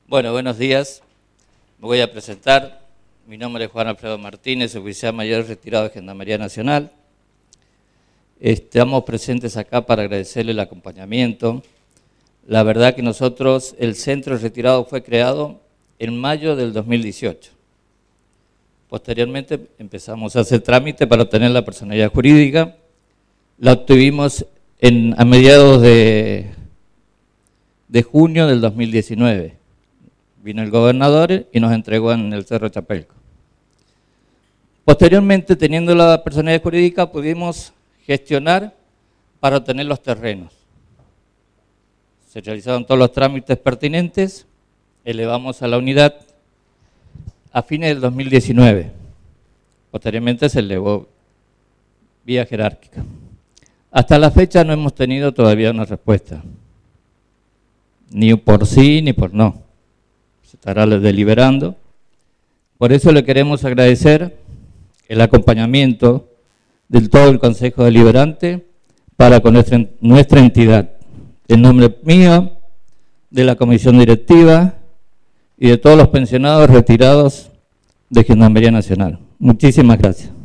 Bueno, buenos días. Me voy a presentar. Mi nombre es Juan Alfredo Martínez, oficial mayor retirado de Gendarmería Nacional. Estamos presentes acá para agradecerle el acompañamiento. La verdad que nosotros, el centro de retirado fue creado en mayo del 2018. Posteriormente empezamos a hacer trámite para obtener la personalidad jurídica. La obtuvimos a mediados de junio del 2019. Vino el gobernador y nos entregó en el Cerro Chapelco. Posteriormente, teniendo la personalidad jurídica, pudimos gestionar para obtener los terrenos. Se realizaron todos los trámites pertinentes, elevamos a la unidad a fines del 2019. Posteriormente se elevó vía jerárquica. Hasta la fecha no hemos tenido todavía una respuesta, ni por sí ni por no. Se estará deliberando. Por eso le queremos agradecer el acompañamiento de todo el Consejo Deliberante para con nuestra entidad. En nombre mío, de la Comisión Directiva y de todos los pensionados retirados de Gendarmería Nacional. Muchísimas gracias.